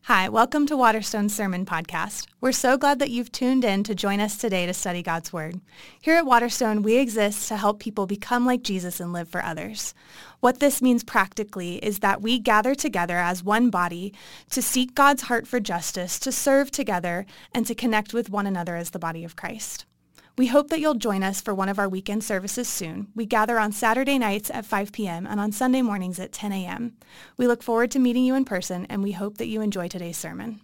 Hi, welcome to Waterstone's Sermon Podcast. We're so glad that you've tuned in to join us today to study God's Word. Here at Waterstone, we exist to help people become like Jesus and live for others. What this means practically is that we gather together as one body to seek God's heart for justice, to serve together, and to connect with one another as the body of Christ. We hope that you'll join us for one of our weekend services soon. We gather on Saturday nights at 5 p.m. and on Sunday mornings at 10 a.m. We look forward to meeting you in person, and we hope that you enjoy today's sermon.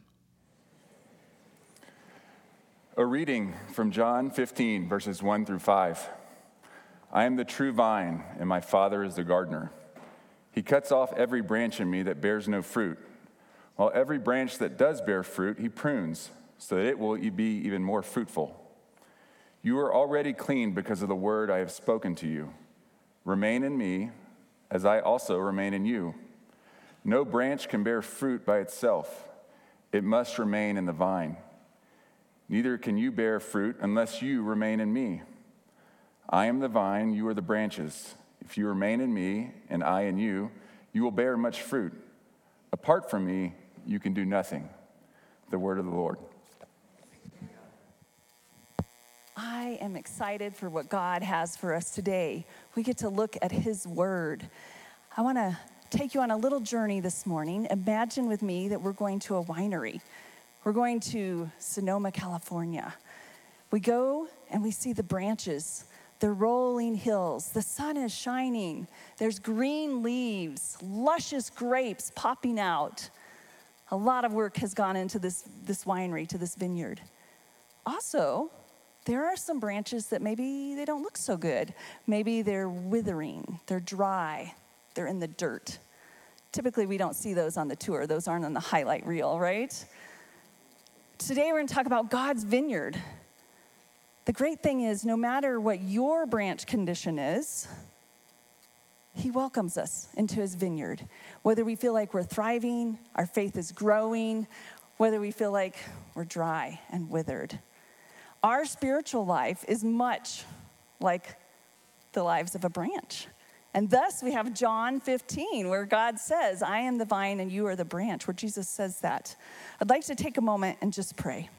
A reading from John 15, verses 1 through 5. I am the true vine, and my Father is the gardener. He cuts off every branch in me that bears no fruit, while every branch that does bear fruit he prunes, so that it will be even more fruitful. You are already clean because of the word I have spoken to you. Remain in me, as I also remain in you. No branch can bear fruit by itself. It must remain in the vine. Neither can you bear fruit unless you remain in me. I am the vine, you are the branches. If you remain in me, and I in you, you will bear much fruit. Apart from me, you can do nothing. The word of the Lord. I am excited for what God has for us today. We get to look at his word. I want to take you on a little journey this morning. Imagine with me that we're going to a winery. We're going to Sonoma, California. We go and we see the branches, the rolling hills. The sun is shining. There's green leaves, luscious grapes popping out. A lot of work has gone into this winery, to this vineyard. Also, there are some branches that maybe they don't look so good. Maybe they're withering, they're dry, they're in the dirt. Typically, we don't see those on the tour. Those aren't on the highlight reel, right? Today, we're going to talk about God's vineyard. The great thing is, no matter what your branch condition is, he welcomes us into his vineyard. Whether we feel like we're thriving, our faith is growing, whether we feel like we're dry and withered. Our spiritual life is much like the lives of a branch. And thus we have John 15, where God says, I am the vine and you are the branch, where Jesus says that. I'd like to take a moment and just pray.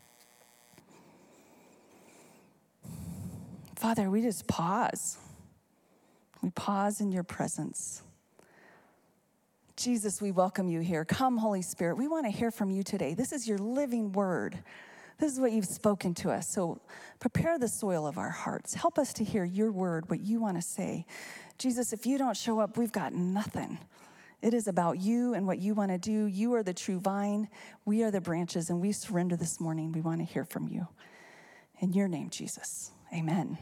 Father, we just pause. We pause in your presence. Jesus, we welcome you here. Come, Holy Spirit. We want to hear from you today. This is your living word. This is what you've spoken to us. So prepare the soil of our hearts. Help us to hear your word, what you want to say. Jesus, if you don't show up, we've got nothing. It is about you and what you want to do. You are the true vine. We are the branches, and we surrender this morning. We want to hear from you. In your name, Jesus. Amen.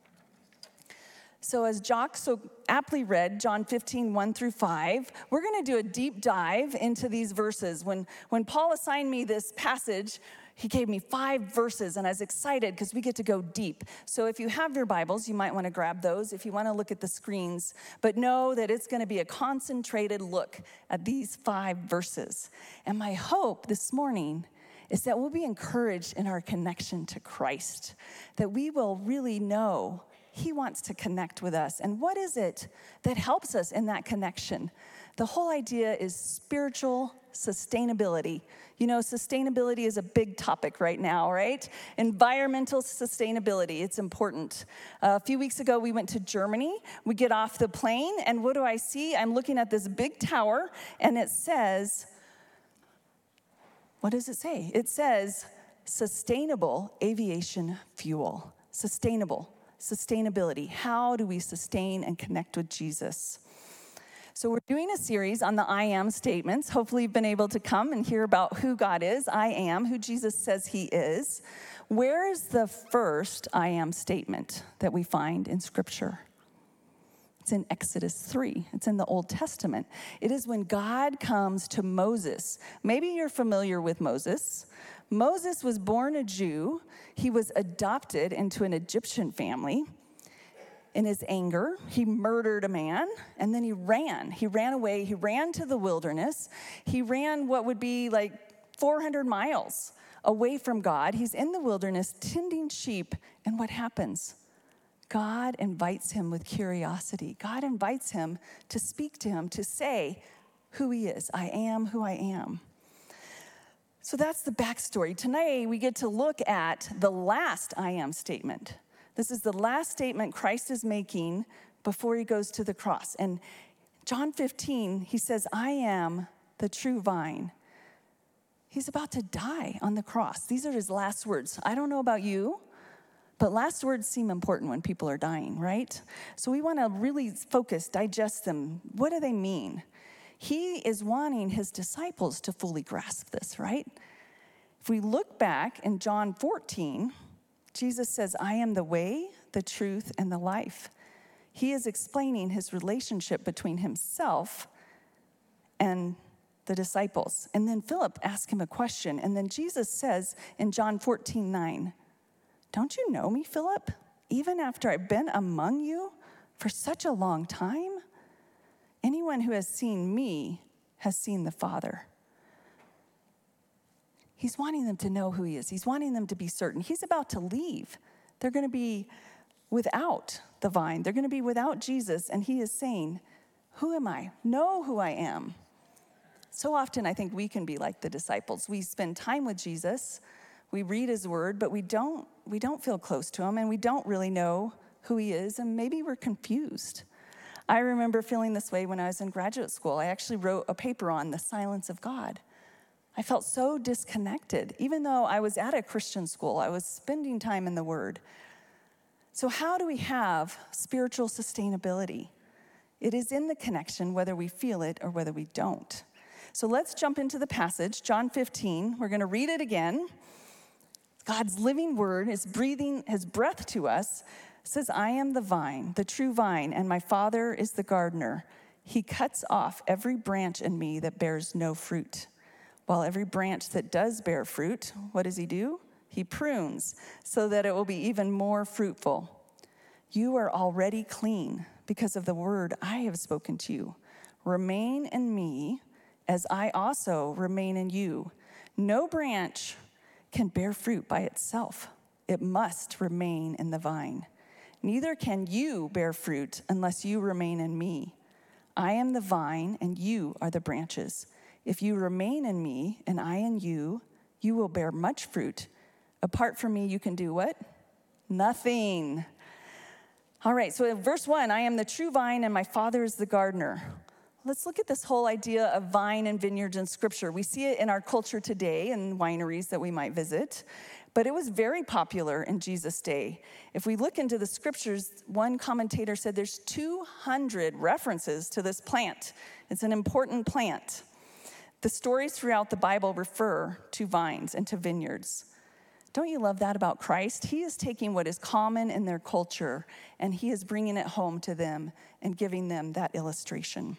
So as Jock so aptly read, John 15, 1 through 5, we're going to do a deep dive into these verses. When Paul assigned me this passage, he gave me 5 verses, and I was excited because we get to go deep. So if you have your Bibles, you might want to grab those if you want to look at the screens. But know that it's going to be a concentrated look at these 5 verses. And my hope this morning is that we'll be encouraged in our connection to Christ, that we will really know he wants to connect with us. And what is it that helps us in that connection? The whole idea is spiritual sustainability. You know, sustainability is a big topic right now, right? Environmental sustainability, it's important. A few weeks ago, we went to Germany. We get off the plane, and what do I see? I'm looking at this big tower, and it says, what does it say? It says, sustainable aviation fuel. Sustainability. How do we sustain and connect with Jesus? So we're doing a series on the I am statements. Hopefully you've been able to come and hear about who God is, I am, who Jesus says he is. Where is the first I am statement that we find in Scripture? It's in Exodus 3. It's in the Old Testament. It is when God comes to Moses. Maybe you're familiar with Moses. Moses was born a Jew. He was adopted into an Egyptian family. In his anger, he murdered a man, and then he ran. He ran away. He ran to the wilderness. He ran what would be like 400 miles away from God. He's in the wilderness tending sheep, and what happens? God invites him with curiosity. God invites him to speak to him, to say who he is. I am who I am. So that's the backstory. Tonight, we get to look at the last I am statement. This is the last statement Christ is making before he goes to the cross. And John 15, he says, I am the true vine. He's about to die on the cross. These are his last words. I don't know about you, but last words seem important when people are dying, right? So we want to really focus, digest them. What do they mean? He is wanting his disciples to fully grasp this, right? If we look back in John 14, Jesus says, I am the way, the truth, and the life. He is explaining his relationship between himself and the disciples. And then Philip asks him a question. And then Jesus says in John 14:9, don't you know me, Philip? Even after I've been among you for such a long time? Anyone who has seen me has seen the Father. He's wanting them to know who he is. He's wanting them to be certain. He's about to leave. They're going to be without the vine. They're going to be without Jesus. And he is saying, who am I? Know who I am. So often I think we can be like the disciples. We spend time with Jesus. We read his word, but we don't feel close to him, and we don't really know who he is, and maybe we're confused. I remember feeling this way when I was in graduate school. I actually wrote a paper on the silence of God. I felt so disconnected. Even though I was at a Christian school, I was spending time in the Word. So how do we have spiritual sustainability? It is in the connection, whether we feel it or whether we don't. So let's jump into the passage, John 15. We're going to read it again. God's living word is breathing his breath to us. It says, I am the vine, the true vine, and my Father is the gardener. He cuts off every branch in me that bears no fruit, while every branch that does bear fruit, what does he do? He prunes so that it will be even more fruitful. You are already clean because of the word I have spoken to you. Remain in me as I also remain in you. No branch can bear fruit by itself. It must remain in the vine. Neither can you bear fruit unless you remain in me. I am the vine, and you are the branches. If you remain in me, and I in you, you will bear much fruit. Apart from me, you can do what? Nothing. All right, so in verse 1, I am the true vine, and my Father is the gardener. Let's look at this whole idea of vine and vineyards in Scripture. We see it in our culture today in wineries that we might visit, but it was very popular in Jesus' day. If we look into the Scriptures, one commentator said there's 200 references to this plant. It's an important plant. The stories throughout the Bible refer to vines and to vineyards. Don't you love that about Christ? He is taking what is common in their culture, and he is bringing it home to them and giving them that illustration.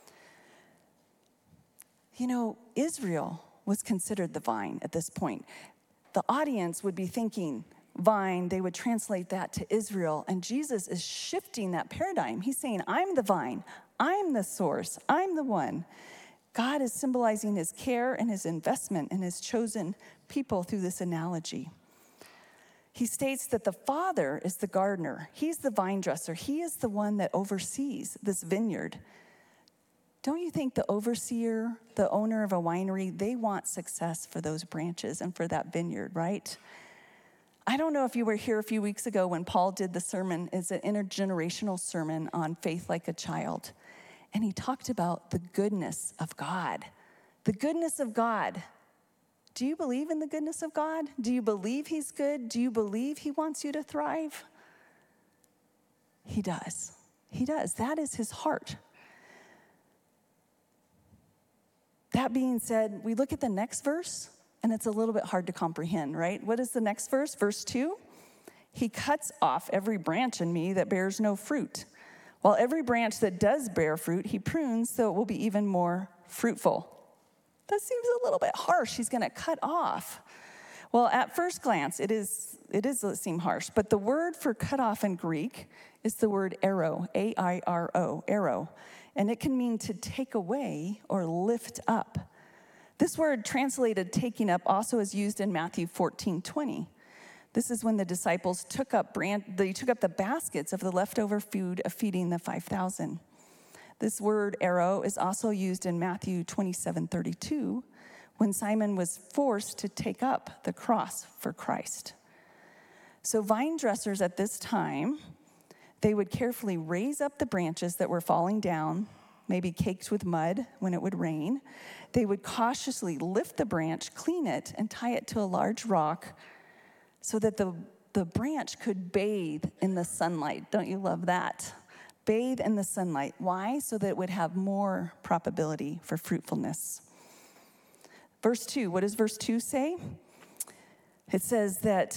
You know, Israel was considered the vine at this point. The audience would be thinking vine, they would translate that to Israel, and Jesus is shifting that paradigm. He's saying, I'm the vine, I'm the source, I'm the one. God is symbolizing his care and his investment in his chosen people through this analogy. He states that the Father is the gardener. He's the vine dresser. He is the one that oversees this vineyard. Don't you think the overseer, the owner of a winery, they want success for those branches and for that vineyard, right? I don't know if you were here a few weeks ago when Paul did the sermon. It's an intergenerational sermon on faith like a child. And he talked about the goodness of God. The goodness of God. Do you believe in the goodness of God? Do you believe he's good? Do you believe he wants you to thrive? He does. He does. That is his heart. That being said, we look at the next verse, and it's a little bit hard to comprehend, right? What is the next verse? Verse 2. He cuts off every branch in me that bears no fruit, while every branch that does bear fruit, he prunes so it will be even more fruitful. That seems a little bit harsh. He's going to cut off. Well, at first glance, it seem harsh, but the word for cut off in Greek is the word airo, A-I-R-O, airo, and it can mean to take away or lift up. This word translated taking up also is used in Matthew 14:20. This is when the disciples took up the baskets of the leftover food of feeding the 5,000. This word airo is also used in Matthew 27:32 when Simon was forced to take up the cross for Christ. So vine dressers at this time, they would carefully raise up the branches that were falling down, maybe caked with mud when it would rain. They would cautiously lift the branch, clean it, and tie it to a large rock so that the branch could bathe in the sunlight. Don't you love that? Bathe in the sunlight. Why? So that it would have more probability for fruitfulness. Verse 2, what does verse 2 say? It says that,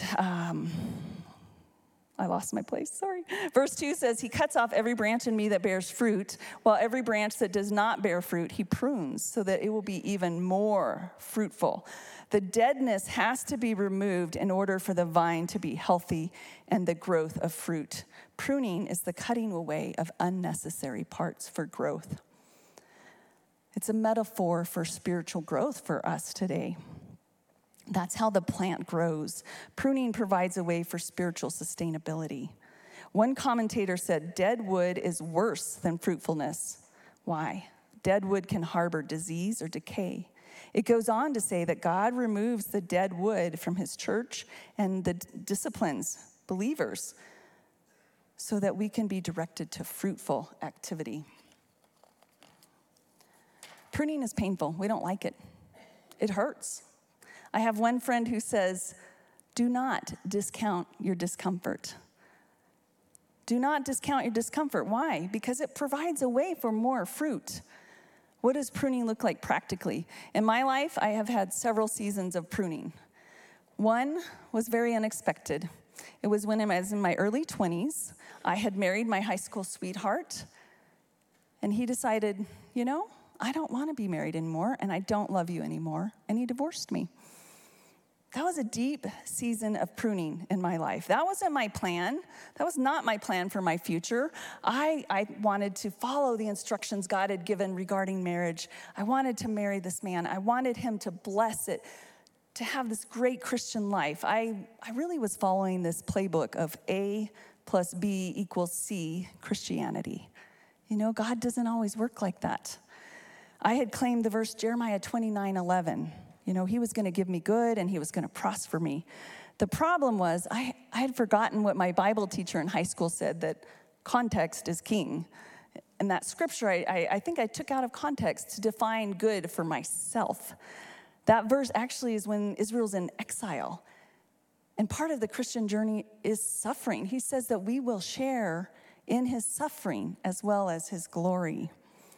I lost my place, sorry. Verse 2 says, he cuts off every branch in me that bears fruit, while every branch that does not bear fruit, he prunes so that it will be even more fruitful. The deadness has to be removed in order for the vine to be healthy and the growth of fruit. Pruning is the cutting away of unnecessary parts for growth. It's a metaphor for spiritual growth for us today. That's how the plant grows. Pruning provides a way for spiritual sustainability. One commentator said, dead wood is worse than fruitfulness. Why? Dead wood can harbor disease or decay. It goes on to say that God removes the dead wood from his church and the disciplines believers so that we can be directed to fruitful activity. Pruning is painful. We don't like it. It hurts. I have one friend who says, do not discount your discomfort. Do not discount your discomfort. Why? Because it provides a way for more fruit. What does pruning look like practically? In my life, I have had several seasons of pruning. One was very unexpected. It was when I was in my early 20s. I had married my high school sweetheart, and he decided, I don't want to be married anymore, and I don't love you anymore, and he divorced me. That was a deep season of pruning in my life. That wasn't my plan. That was not my plan for my future. I wanted to follow the instructions God had given regarding marriage. I wanted to marry this man. I wanted him to bless it, to have this great Christian life. I really was following this playbook of A plus B equals C Christianity. God doesn't always work like that. I had claimed the verse Jeremiah 29:11. He was going to give me good and he was going to prosper me. The problem was I had forgotten what my Bible teacher in high school said, that context is king. And that scripture, I think I took out of context to define good for myself. That verse actually is when Israel's in exile. And part of the Christian journey is suffering. He says that we will share in his suffering as well as his glory.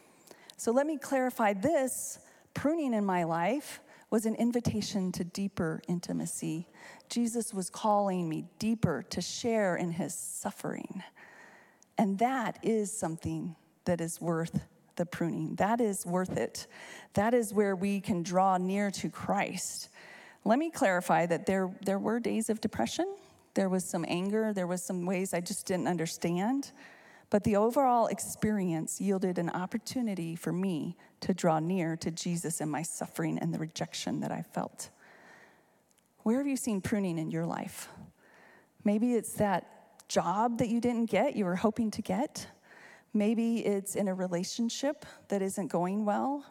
So let me clarify this. Pruning in my life was an invitation to deeper intimacy. Jesus was calling me deeper to share in his suffering. And that is something that is worth the pruning. That is worth it. That is where we can draw near to Christ. Let me clarify that there were days of depression. There was some anger. There was some ways I just didn't understand. But the overall experience yielded an opportunity for me to draw near to Jesus in my suffering and the rejection that I felt. Where have you seen pruning in your life? Maybe it's that job that you didn't get, you were hoping to get. Maybe it's in a relationship that isn't going well.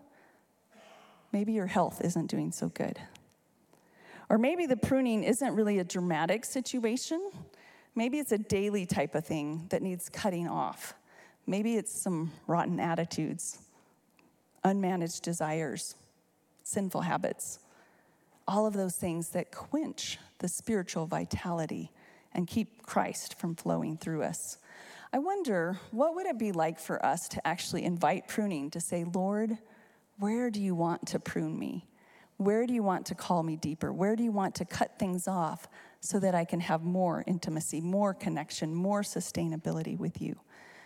Maybe your health isn't doing so good. Or maybe the pruning isn't really a dramatic situation. Maybe it's a daily type of thing that needs cutting off. Maybe it's some rotten attitudes, unmanaged desires, sinful habits, all of those things that quench the spiritual vitality and keep Christ from flowing through us. I wonder, what would it be like for us to actually invite pruning, to say, Lord, where do you want to prune me? Where do you want to call me deeper? Where do you want to cut things off so that I can have more intimacy, more connection, more sustainability with you?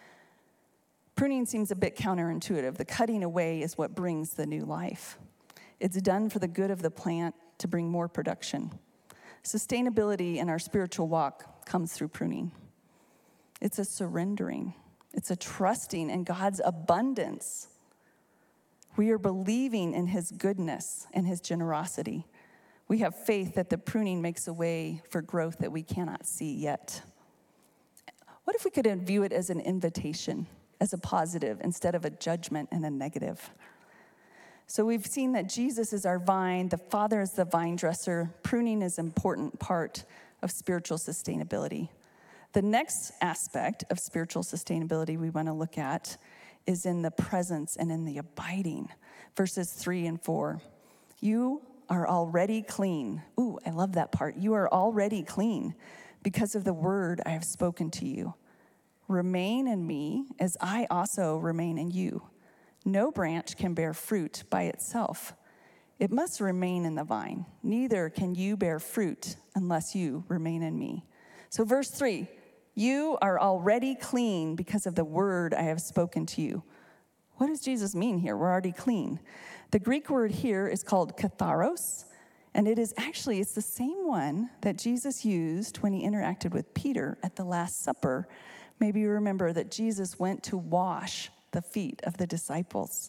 Pruning seems a bit counterintuitive. The cutting away is what brings the new life. It's done for the good of the plant to bring more production. Sustainability in our spiritual walk comes through pruning. It's a surrendering. It's a trusting in God's abundance. We are believing in his goodness and his generosity. We have faith that the pruning makes a way for growth that we cannot see yet. What if we could view it as an invitation, as a positive, instead of a judgment and a negative? So we've seen that Jesus is our vine, the Father is the vine dresser. Pruning is an important part of spiritual sustainability. The next aspect of spiritual sustainability we want to look at is in the presence and in the abiding. Verses 3 and 4. You are already clean. Ooh, I love that part. You are already clean because of the word I have spoken to you. Remain in me as I also remain in you. No branch can bear fruit by itself. It must remain in the vine. Neither can you bear fruit unless you remain in me. So verse 3, you are already clean because of the word I have spoken to you. What does Jesus mean here? We're already clean. The Greek word here is called katharos, and it's the same one that Jesus used when he interacted with Peter at the Last Supper. Maybe you remember that Jesus went to wash the feet of the disciples.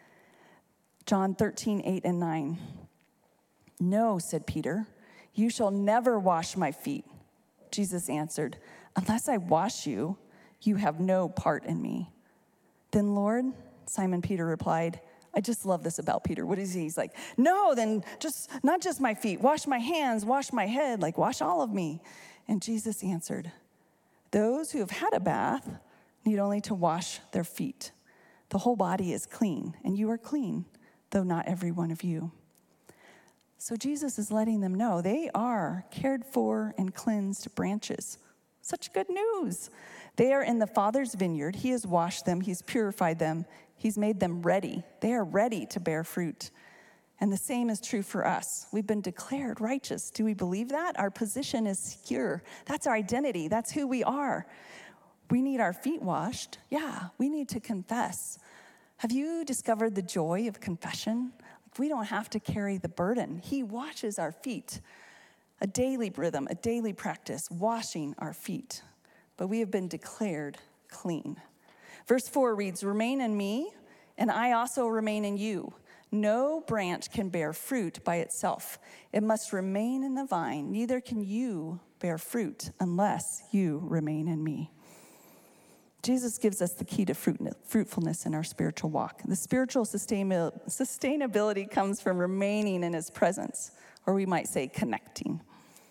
John 13, 8 and 9. No, said Peter, you shall never wash my feet. Jesus answered, unless I wash you, you have no part in me. Then Lord, Simon Peter replied, I just love this about Peter. What is he? He's like, no, then not just my feet, wash my hands, wash my head, wash all of me. And Jesus answered, those who have had a bath need only to wash their feet. The whole body is clean, and you are clean, though not every one of you. So Jesus is letting them know they are cared for and cleansed branches. Such good news. They are in the Father's vineyard. He has washed them. He's purified them. He's made them ready. They are ready to bear fruit. And the same is true for us. We've been declared righteous. Do we believe that? Our position is secure. That's our identity. That's who we are. We need our feet washed. Yeah, we need to confess. Have you discovered the joy of confession? We don't have to carry the burden. He washes our feet. A daily rhythm, a daily practice, washing our feet. But we have been declared clean. Verse 4 reads, remain in me, and I also remain in you. No branch can bear fruit by itself. It must remain in the vine. Neither can you bear fruit unless you remain in me. Jesus gives us the key to fruitfulness in our spiritual walk. The spiritual sustainability comes from remaining in his presence, or we might say connecting.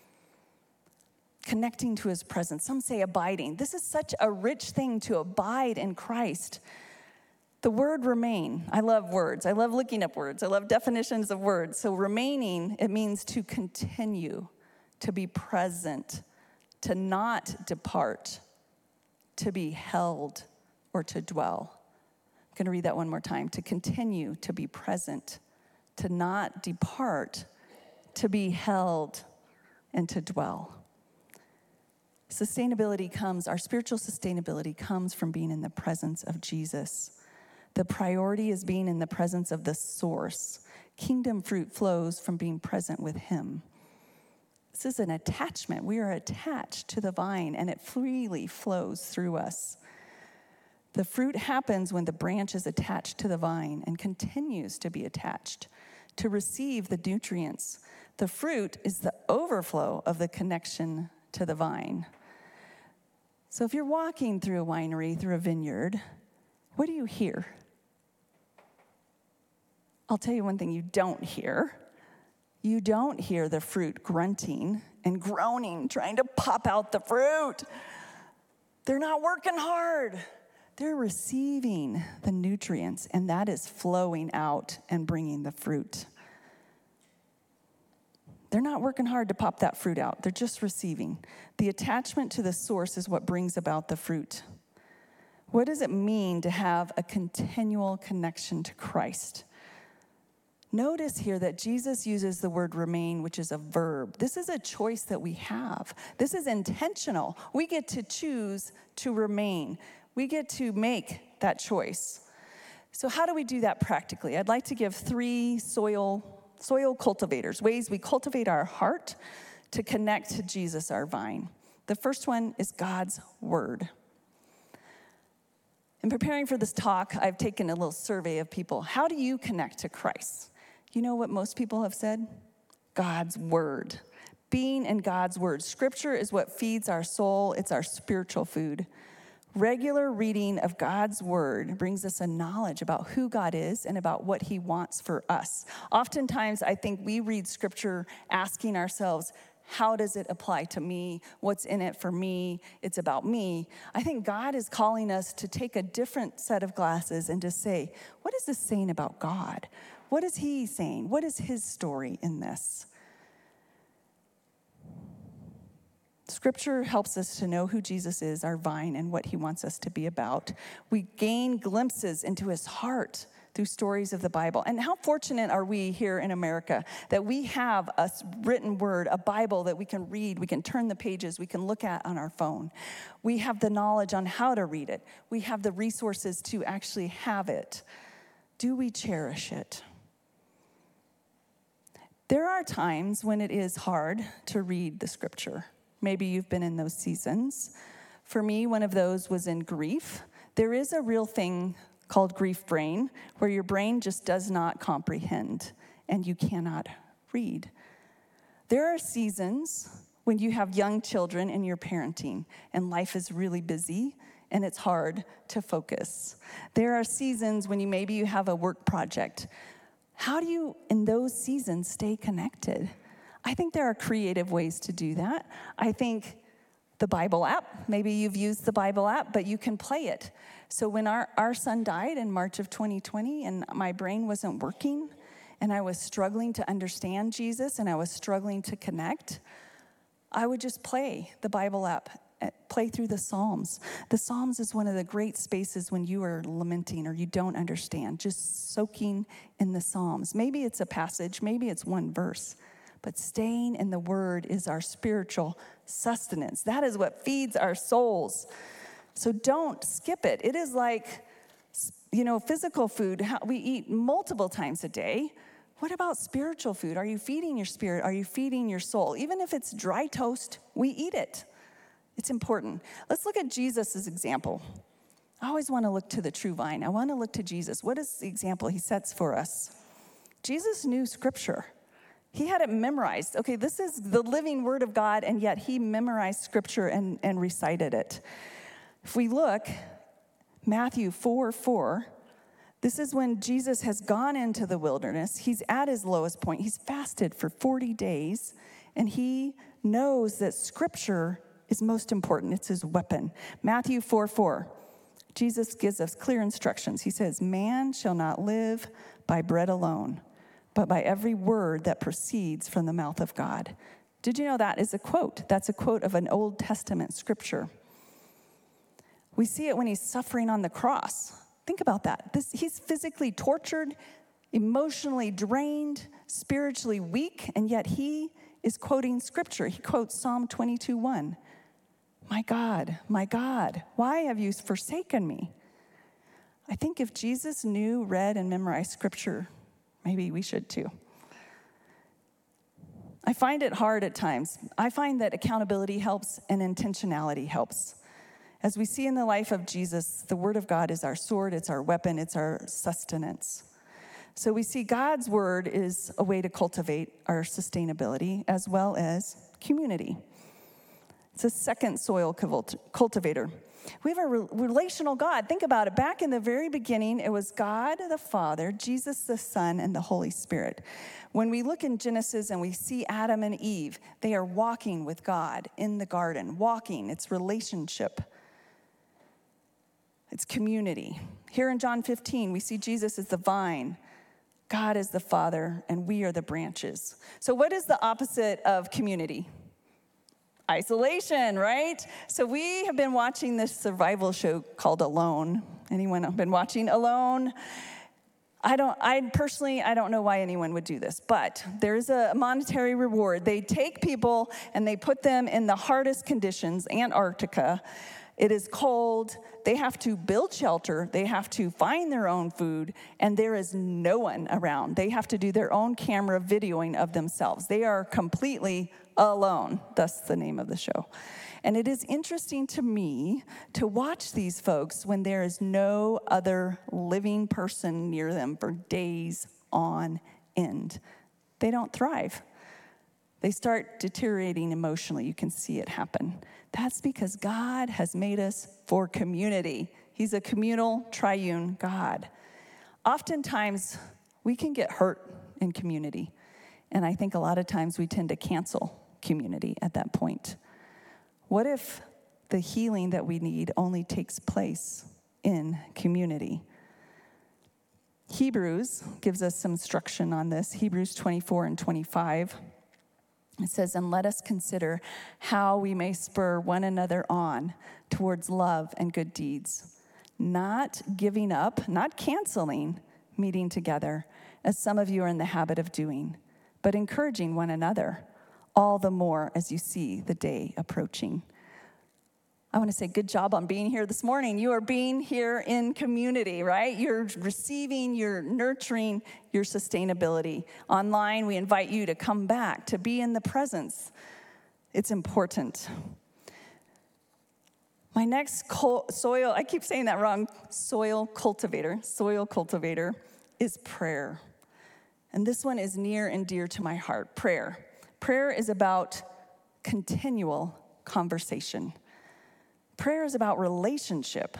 Connecting to his presence. Some say abiding. This is such a rich thing to abide in Christ. The word remain. I love words. I love looking up words. I love definitions of words. So remaining, it means to continue, to be present, to not depart, to be held, or to dwell. I'm going to read that one more time. To continue, to be present, to not depart, to be held, and to dwell. Our spiritual sustainability comes from being in the presence of Jesus. The priority is being in the presence of the source. Kingdom fruit flows from being present with him. This is an attachment. We are attached to the vine, and it freely flows through us. The fruit happens when the branch is attached to the vine and continues to be attached to receive the nutrients. The fruit is the overflow of the connection to the vine. So if you're walking through a winery, through a vineyard, what do you hear? I'll tell you one thing you don't hear. You don't hear the fruit grunting and groaning, trying to pop out the fruit. They're not working hard. They're receiving the nutrients, and that is flowing out and bringing the fruit. They're not working hard to pop that fruit out. They're just receiving. The attachment to the source is what brings about the fruit. What does it mean to have a continual connection to Christ? Notice here that Jesus uses the word remain, which is a verb. This is a choice that we have. This is intentional. We get to choose to remain. We get to make that choice. So how do we do that practically? I'd like to give 3 soil cultivators, ways we cultivate our heart to connect to Jesus, our vine. The first one is God's word. In preparing for this talk, I've taken a little survey of people. How do you connect to Christ? You know what most people have said? God's word. Being in God's word. Scripture is what feeds our soul. It's our spiritual food. Regular reading of God's word brings us a knowledge about who God is and about what he wants for us. Oftentimes, I think we read scripture asking ourselves, how does it apply to me? What's in it for me? It's about me. I think God is calling us to take a different set of glasses and to say, what is this saying about God? What is he saying? What is his story in this? Scripture helps us to know who Jesus is, our vine, and what he wants us to be about. We gain glimpses into his heart through stories of the Bible. And how fortunate are we here in America that we have a written word, a Bible that we can read, we can turn the pages, we can look at on our phone. We have the knowledge on how to read it. We have the resources to actually have it. Do we cherish it? There are times when it is hard to read the scripture. Maybe you've been in those seasons. For me, one of those was in grief. There is a real thing called grief brain, where your brain just does not comprehend and you cannot read. There are seasons when you have young children and you're parenting and life is really busy and it's hard to focus. There are seasons when maybe you have a work project. How do you, in those seasons, stay connected? I think there are creative ways to do that. I think the Bible app, maybe you've used the Bible app, but you can play it. So when our son died in March of 2020 and my brain wasn't working and I was struggling to understand Jesus and I was struggling to connect, I would just play the Bible app, play through the Psalms. The Psalms is one of the great spaces when you are lamenting or you don't understand, just soaking in the Psalms. Maybe it's a passage, maybe it's one verse. But staying in the word is our spiritual sustenance. That is what feeds our souls. So don't skip it. It is like, physical food. We eat multiple times a day. What about spiritual food? Are you feeding your spirit? Are you feeding your soul? Even if it's dry toast, we eat it. It's important. Let's look at Jesus' example. I always want to look to the true vine. I want to look to Jesus. What is the example he sets for us? Jesus knew scripture. He had it memorized. Okay, this is the living word of God, and yet he memorized scripture and recited it. If we look, Matthew 4:4, this is when Jesus has gone into the wilderness. He's at his lowest point. He's fasted for 40 days, and he knows that scripture is most important. It's his weapon. Matthew 4:4, Jesus gives us clear instructions. He says, "Man shall not live by bread alone, but by every word that proceeds from the mouth of God." Did you know that is a quote? That's a quote of an Old Testament scripture. We see it when he's suffering on the cross. Think about that. He's physically tortured, emotionally drained, spiritually weak, and yet he is quoting scripture. He quotes Psalm 22:1. My God, why have you forsaken me?" I think if Jesus knew, read, and memorized scripture, maybe we should too. I find it hard at times. I find that accountability helps and intentionality helps. As we see in the life of Jesus, the word of God is our sword, it's our weapon, it's our sustenance. So we see God's word is a way to cultivate our sustainability as well as community. It's a second soil cultivator. We have a relational God. Think about it. Back in the very beginning, it was God the Father, Jesus the Son, and the Holy Spirit. When we look in Genesis and we see Adam and Eve, they are walking with God in the garden. Walking, it's relationship. It's community. Here in John 15, we see Jesus as the vine, God is the Father, and we are the branches. So what is the opposite of community? Isolation, right? So we have been watching this survival show called Alone. Anyone been watching Alone? I don't know why anyone would do this, but there's a monetary reward. They take people and they put them in the hardest conditions, Antarctica. It is cold. They have to build shelter. They have to find their own food, and there is no one around. They have to do their own camera videoing of themselves. They are completely alone. That's the name of the show. And it is interesting to me to watch these folks when there is no other living person near them for days on end. They don't thrive. They start deteriorating emotionally. You can see it happen. That's because God has made us for community. He's a communal, triune God. Oftentimes, we can get hurt in community. And I think a lot of times we tend to cancel community at that point. What if the healing that we need only takes place in community? Hebrews gives us some instruction on this. Hebrews 24 and 25. It says, and let us consider how we may spur one another on towards love and good deeds, not giving up, not canceling meeting together, as some of you are in the habit of doing, but encouraging one another, all the more as you see the day approaching. I want to say good job on being here this morning. You are being here in community, right? You're receiving, you're nurturing your sustainability. Online, we invite you to come back, to be in the presence. It's important. My next soil, I keep saying that wrong, soil cultivator is prayer. And this one is near and dear to my heart, prayer. Prayer is about continual conversation. Prayer is about relationship.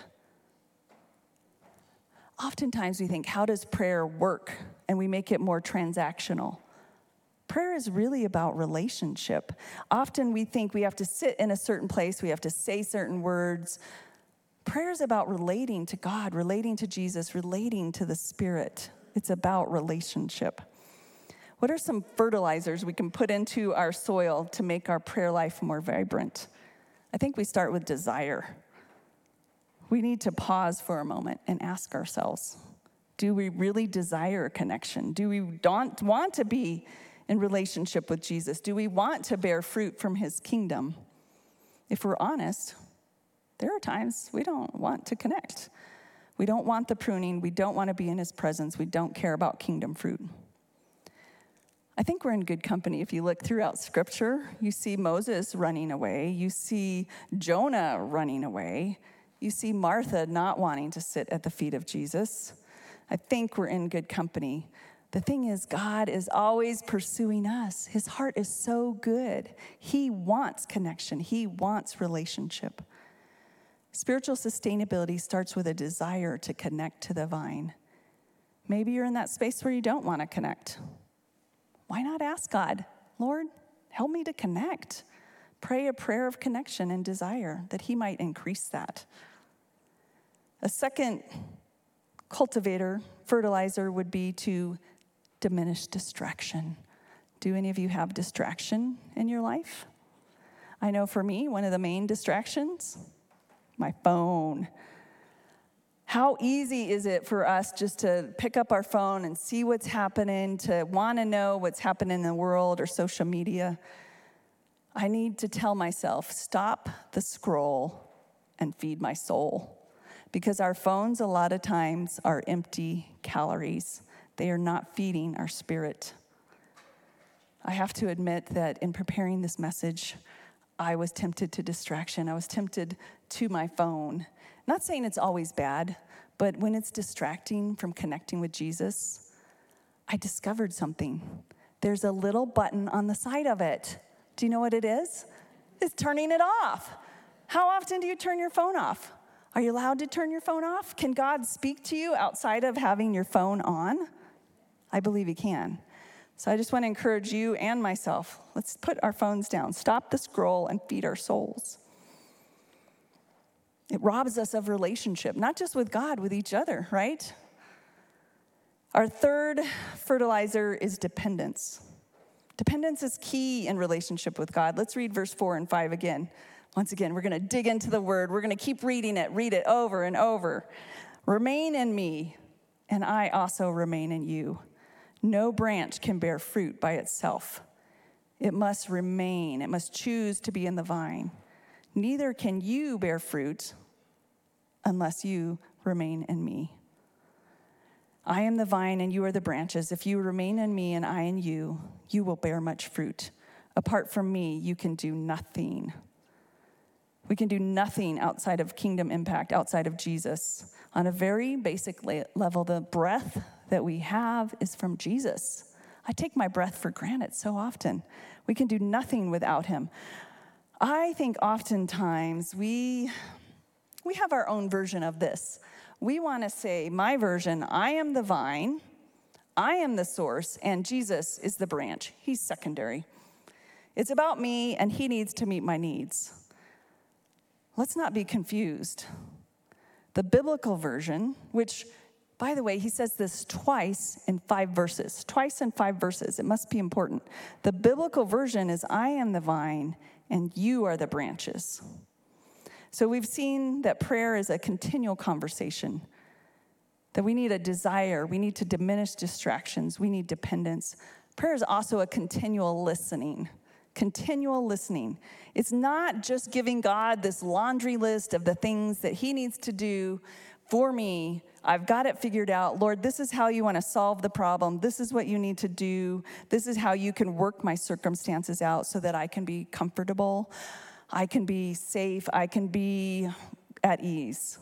Oftentimes we think, how does prayer work? And we make it more transactional. Prayer is really about relationship. Often we think we have to sit in a certain place, we have to say certain words. Prayer is about relating to God, relating to Jesus, relating to the Spirit. It's about relationship. What are some fertilizers we can put into our soil to make our prayer life more vibrant? I think we start with desire. We need to pause for a moment and ask ourselves, do we really desire a connection? Do we want to be in relationship with Jesus? Do we want to bear fruit from his kingdom? If we're honest, there are times we don't want to connect. We don't want the pruning. We don't want to be in his presence. We don't care about kingdom fruit. I think we're in good company. If you look throughout Scripture, you see Moses running away. You see Jonah running away. You see Martha not wanting to sit at the feet of Jesus. I think we're in good company. The thing is, God is always pursuing us. His heart is so good. He wants connection. He wants relationship. Spiritual sustainability starts with a desire to connect to the vine. Maybe you're in that space where you don't want to connect. Why not ask God, Lord, help me to connect? Pray a prayer of connection and desire that he might increase that. A second fertilizer would be to diminish distraction. Do any of you have distraction in your life? I know for me, one of the main distractions, my phone. How easy is it for us just to pick up our phone and see what's happening, to want to know what's happening in the world or social media? I need to tell myself, stop the scroll and feed my soul. Because our phones a lot of times are empty calories. They are not feeding our spirit. I have to admit that in preparing this message, I was tempted to distraction. I was tempted to my phone. Not saying it's always bad, but when it's distracting from connecting with Jesus, I discovered something. There's a little button on the side of it. Do you know what it is? It's turning it off. How often do you turn your phone off? Are you allowed to turn your phone off? Can God speak to you outside of having your phone on? I believe he can. So I just want to encourage you and myself. Let's put our phones down. Stop the scroll and feed our souls. It robs us of relationship, not just with God, with each other, right? Our third fertilizer is dependence. Dependence is key in relationship with God. Let's read verse 4 and 5 again. Once again, we're going to dig into the word. We're going to keep reading it, read it over and over. Remain in me, and I also remain in you. No branch can bear fruit by itself. It must remain. It must choose to be in the vine. Neither can you bear fruit unless you remain in me. I am the vine and you are the branches. If you remain in me and I in you, you will bear much fruit. Apart from me, you can do nothing. We can do nothing outside of kingdom impact, outside of Jesus. On a very basic level, the breath that we have is from Jesus. I take my breath for granted so often. We can do nothing without him. I think oftentimes we have our own version of this. We want to say, my version, I am the vine, I am the source, and Jesus is the branch. He's secondary. It's about me, and he needs to meet my needs. Let's not be confused. The biblical version, which, by the way, he says this twice in 5 verses. Twice in 5 verses. It must be important. The biblical version is, I am the vine, and you are the branches. So we've seen that prayer is a continual conversation, that we need a desire, we need to diminish distractions, we need dependence. Prayer is also a continual listening. Continual listening. It's not just giving God this laundry list of the things that he needs to do for me. I've got it figured out. Lord, this is how you want to solve the problem. This is what you need to do. This is how you can work my circumstances out so that I can be comfortable, I can be safe, I can be at ease.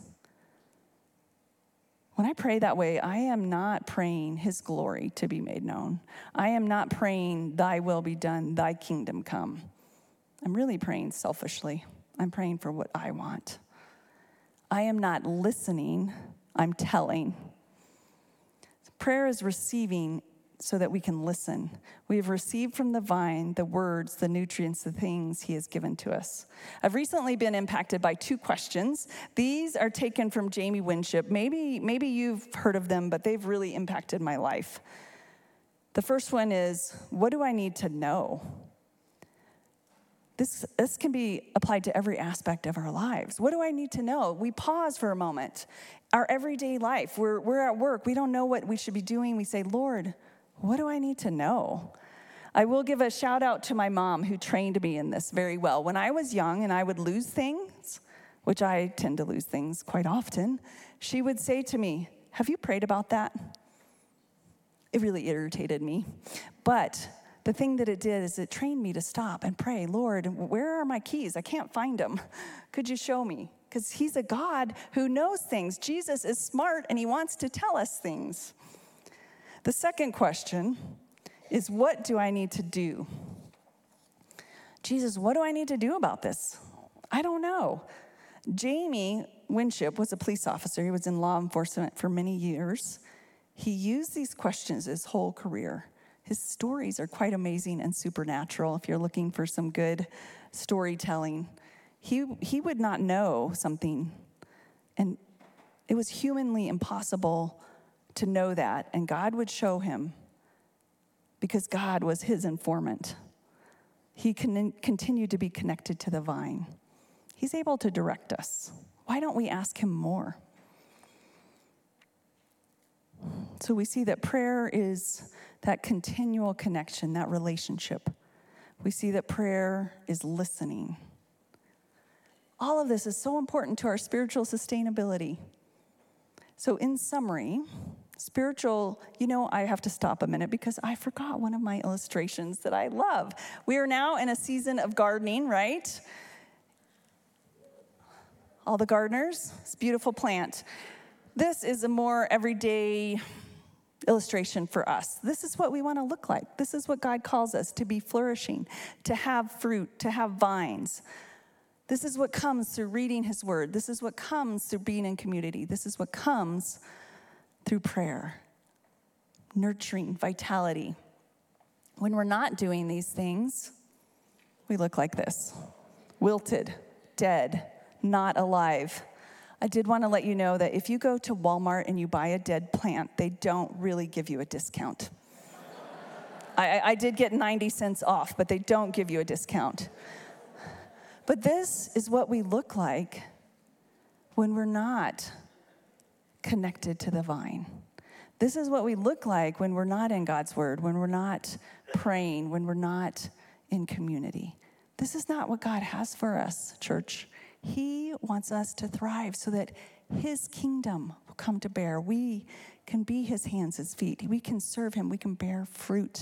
When I pray that way, I am not praying his glory to be made known. I am not praying, thy will be done, thy kingdom come. I'm really praying selfishly. I'm praying for what I want. I am not listening, I'm telling. Prayer is receiving so that we can listen. We have received from the vine the words, the nutrients, the things he has given to us. I've recently been impacted by 2 questions. These are taken from Jamie Winship. Maybe you've heard of them, but they've really impacted my life. The first one is, what do I need to know? This can be applied to every aspect of our lives. What do I need to know? We pause for a moment. Our everyday life, we're at work. We don't know what we should be doing. We say, Lord, what do I need to know? I will give a shout out to my mom who trained me in this very well. When I was young and I would lose things, which I tend to lose things quite often, she would say to me, have you prayed about that? It really irritated me. But the thing that it did is it trained me to stop and pray, Lord, where are my keys? I can't find them. Could you show me? Because he's a God who knows things. Jesus is smart and he wants to tell us things. The second question is, what do I need to do? Jesus, what do I need to do about this? I don't know. Jamie Winship was a police officer. He was in law enforcement for many years. He used these questions his whole career. His stories are quite amazing and supernatural if you're looking for some good storytelling. He would not know something, and it was humanly impossible to know that, and God would show him because God was his informant. He continued to be connected to the vine. He's able to direct us. Why don't we ask him more? So we see that prayer is that continual connection, that relationship. We see that prayer is listening. All of this is so important to our spiritual sustainability. So in summary, spiritual, I have to stop a minute because I forgot one of my illustrations that I love. We are now in a season of gardening, right? All the gardeners, it's a beautiful plant. This is a more everyday illustration for us. This is what we want to look like. This is what God calls us, to be flourishing, to have fruit, to have vines. This is what comes through reading his word. This is what comes through being in community. This is what comes through prayer, nurturing, vitality. When we're not doing these things, we look like this: wilted, dead, not alive. I did want to let you know that if you go to Walmart and you buy a dead plant, they don't really give you a discount. I did get 90 cents off, but they don't give you a discount. But this is what we look like when we're not connected to the vine. This is what we look like when we're not in God's word, when we're not praying, when we're not in community. This is not what God has for us, church. He wants us to thrive so that his kingdom will come to bear. We can be his hands, his feet. We can serve him. We can bear fruit.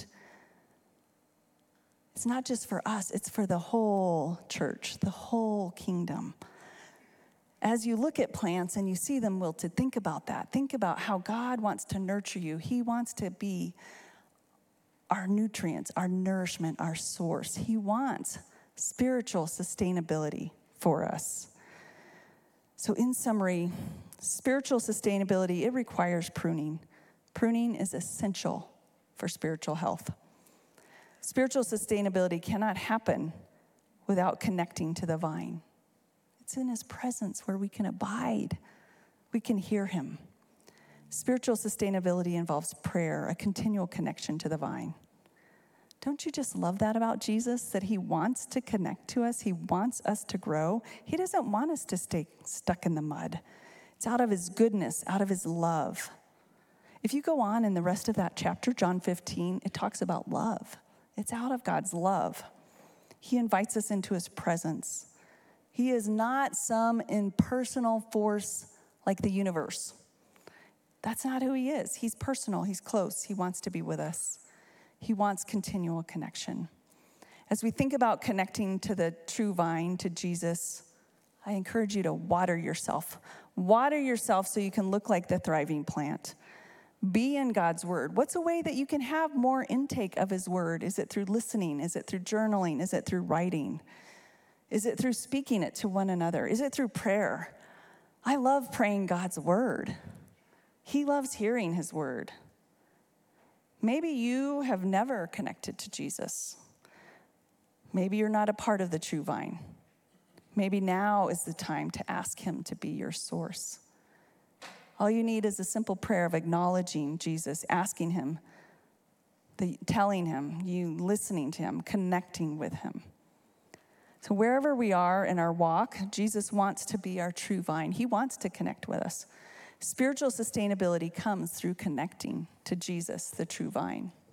It's not just for us. It's for the whole church, the whole kingdom. As you look at plants and you see them wilted, think about that. Think about how God wants to nurture you. He wants to be our nutrients, our nourishment, our source. He wants spiritual sustainability for us. So in summary, spiritual sustainability, it requires pruning. Pruning is essential for spiritual health. Spiritual sustainability cannot happen without connecting to the vine. It's in his presence where we can abide. We can hear him. Spiritual sustainability involves prayer, a continual connection to the vine. Don't you just love that about Jesus, that he wants to connect to us? He wants us to grow. He doesn't want us to stay stuck in the mud. It's out of his goodness, out of his love. If you go on in the rest of that chapter, John 15, it talks about love. It's out of God's love. He invites us into his presence. He is not some impersonal force like the universe. That's not who he is. He's personal. He's close. He wants to be with us. He wants continual connection. As we think about connecting to the true vine, to Jesus, I encourage you to water yourself. Water yourself so you can look like the thriving plant. Be in God's word. What's a way that you can have more intake of his word? Is it through listening? Is it through journaling? Is it through writing? Is it through speaking it to one another? Is it through prayer? I love praying God's word. He loves hearing his word. Maybe you have never connected to Jesus. Maybe you're not a part of the true vine. Maybe now is the time to ask him to be your source. All you need is a simple prayer of acknowledging Jesus, asking him, telling him, you listening to him, connecting with him. So wherever we are in our walk, Jesus wants to be our true vine. He wants to connect with us. Spiritual sustainability comes through connecting to Jesus, the true vine.